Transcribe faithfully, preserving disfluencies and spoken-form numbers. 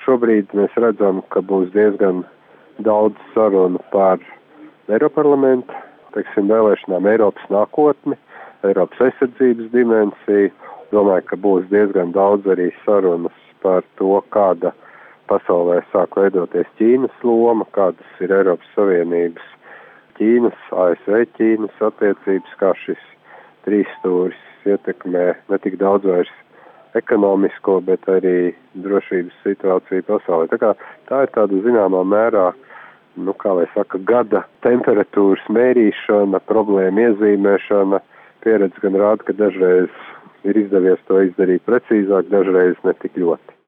Šobrīd mēs redzam, ka būs diezgan daudz sarunu par Eiroparlamentu, teiksim, vēlēšanām, Eiropas nākotni, Eiropas aizsardzības dimensiju. Domāju, ka būs diezgan daudz arī sarunas par to, kāda pasaulē sāk veidoties Ķīnas loma, kādas ir Eiropas Savienības Ķīnas, A S V Ķīnas attiecības, kā šis trīsstūris ietekmē ne tik daudz vairs ekonomisko, bet arī drošības situāciju pasaulē. Tā kā tā ir tāda zināmā mērā, nu kā lai saka, gada temperatūras mērīšana, problēma iezīmēšana. Pieredze gan rāda, ka dažreiz ir izdevies to izdarīt precīzāk, dažreiz ne tik ļoti.